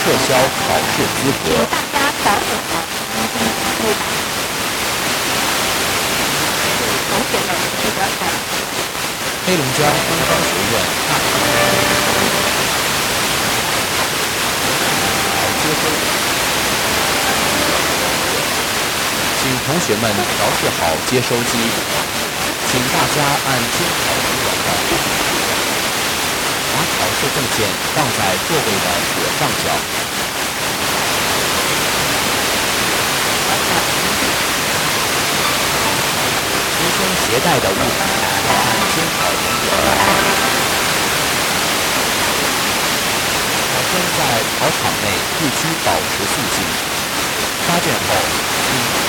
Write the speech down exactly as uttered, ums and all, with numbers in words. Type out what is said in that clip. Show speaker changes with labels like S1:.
S1: 撤销考试资格。
S2: 大家早点好，同学们记得的。
S1: 黑龙江东方学院大考接收，请同学们调试好接收机，请大家按监考仪表上，把考试证件放在座位的左上角。随身携带的物品要按监考仪表上。考生在考场内必须保持肃静。发卷后，请